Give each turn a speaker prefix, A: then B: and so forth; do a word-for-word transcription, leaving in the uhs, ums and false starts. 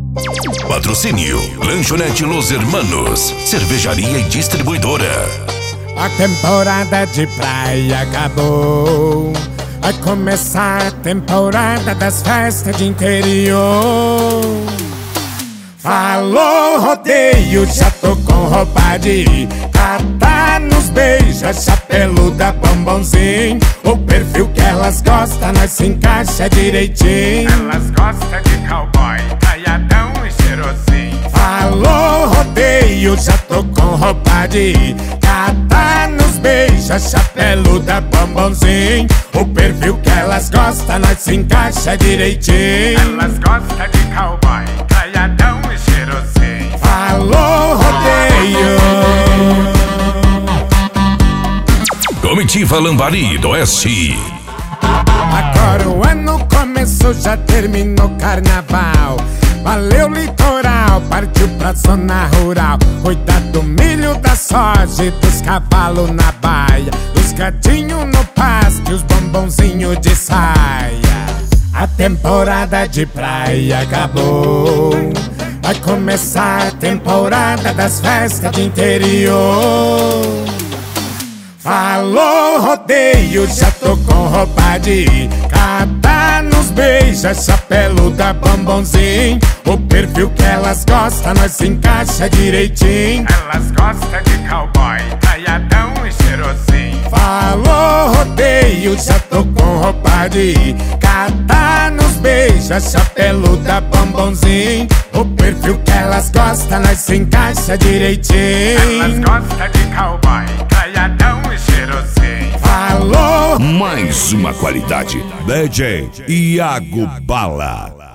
A: Patrocínio Lanchonete Los Hermanos, cervejaria e distribuidora.
B: A temporada de praia acabou. Vai começar a temporada das festas de interior. Falou rodeio, já tô com roupa de ir. Catar nos beija, chapeluda, bombonzinho. O perfil que elas gostam, nós se encaixa direitinho.
C: Elas gostam de cowboy, caiadão e cheirosinho.
B: Falou rodeio, já tô com roupa de ir. Catar nos beija, chapeluda, bombonzinho. O perfil que elas gostam, nós se encaixa direitinho.
C: Elas gostam de cowboy, caiadão e cheirosinho.
B: Falou rodeio.
A: Comitiva Lambari do Oeste.
B: Agora o ano começou, já terminou o carnaval. Valeu litoral, partiu pra zona rural. Cuidar do milho, da soja e dos cavalos na baia. Dos gatinhos no pasto e os bombonzinhos de saia. A temporada de praia acabou. Vai começar a temporada das festas de interior. Falou rodeio, já tô com roupa de ir. Catar nos beija, chapeluda, bombonzinho. O perfil que elas gostam, nós se encaixa direitinho.
C: Elas gostam de cowboy, caiadão e cheirosinho.
B: Falou rodeio, já tô com roupa de ir. Catar nos beija, chapeluda, bombonzinho. O perfil que elas gostam, nós se encaixa direitinho.
C: Elas gostam de cowboy, caiadão e cheirosinho.
B: Falou.
A: Mais uma qualidade. D J Iago Bala.